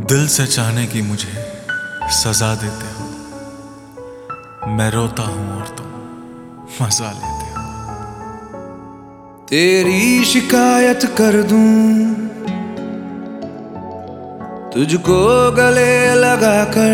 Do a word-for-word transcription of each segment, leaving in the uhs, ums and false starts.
दिल से चाहने की मुझे सजा देते हो। मैं रोता हूं और तुम मजा लेते हो। तेरी शिकायत कर दूं तुझको गले लगाकर,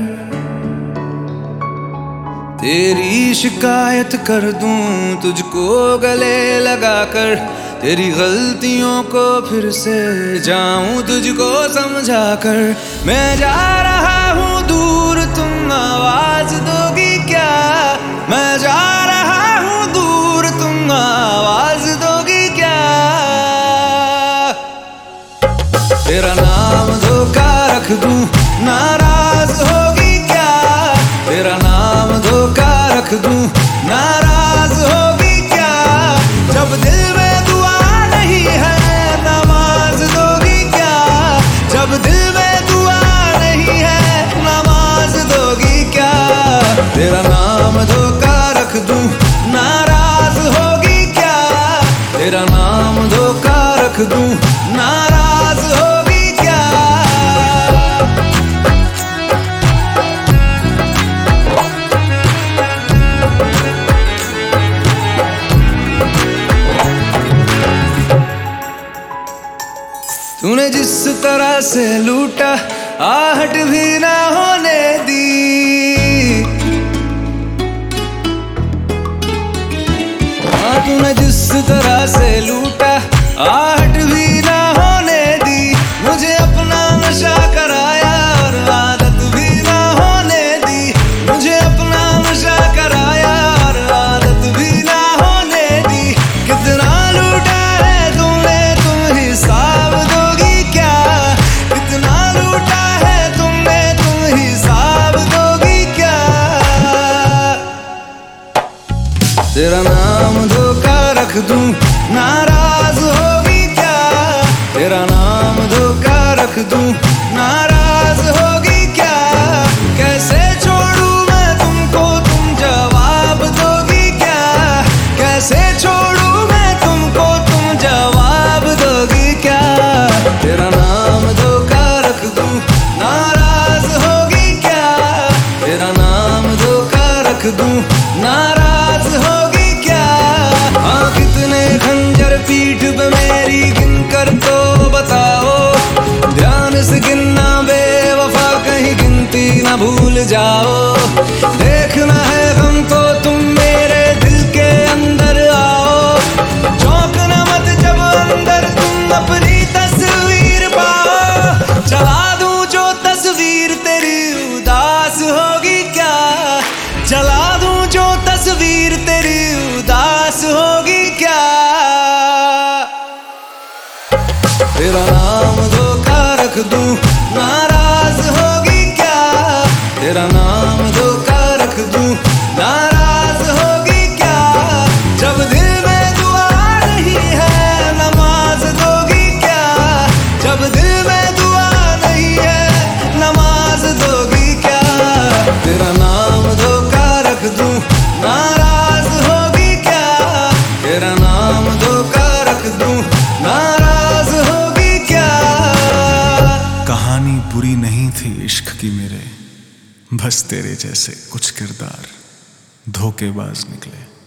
तेरी शिकायत कर दूं तुझको गले लगाकर, तेरी गलतियों को फिर से जाऊं तुझको समझाकर। मैं जा रहा हूं दूर, तुम आवाज दोगी क्या? मैं जा रहा हूं दूर, तुम आवाज दोगी क्या? तेरा नाम धोखा रख दूं, नाराज होगी क्या? तेरा नाम धोखा रख दूं, नाराज होगी क्या? जब दिल में दुआ नहीं है, नमाज दोगी क्या? जब दिल में दुआ नहीं है, नमाज दोगी क्या? तेरा नाम धोखा रख दूं, नाराज होगी क्या? तेरा नाम धोखा रख दूं, नाराज होगी क्या? तूने जिस तरह से लूटा, आहट भी ना होने दी। हाँ, तूने जिस तरह से लूटा, आहट भी ना होने दी। मुझे अपना नशा कराया और आदत भी ना होने दी। मुझे अपना नशा कराया और आदत भी ना होने दी। कितना लूटा है तुमने, तुम हिसाब दोगी क्या? कितना लूटा है तुमने, तुम हिसाब दोगी क्या? तेरा नाम धोखा रख दूं, नाराज होगी क्या? तेरा नाम धोखा रख दूं, नाराज होगी क्या? कैसे छोड़ूं मैं तुमको, तुम जवाब दोगी क्या? कैसे छोड़ूं मैं तुमको, तुम जवाब दोगी क्या? तेरा नाम धोखा रख दूं, नाराज होगी क्या? तेरा नाम धोखा रख दूं, नाराज होगी क्या? हाँ, कितने खंजर पीठ पे मेरी गिन कर तो बताओ। ध्यान से गिनना बेवफा, कहीं गिनती ना भूल जाओ। देखना है हमको तुम मेरे दिल के अंदर आओ। चौंकना मत जब अंदर तुम अपनी तस्वीर पाओ। जला दूं जो तस्वीर तेरी उदास होगी क्या? जला दूं जो तस्वीर तेरी उदास होगी क्या? तेरा नाम धोखा रख दूं, नाराज होगी क्या? तेरा नाम धोखा रख दूं, नाराज होगी क्या? जब दिल में दुआ नहीं है, नमाज दोगी क्या? जब दिल में दुआ नहीं है, नमाज दोगी क्या? तेरा नाम धोखा रख दूं, नाराज होगी क्या? तेरा नाम धोखा रख दूं, नाराज होगी क्या? कहानी बुरी नहीं थी इश्क की मेरे, बस तेरे जैसे कुछ किरदार धोखेबाज निकले।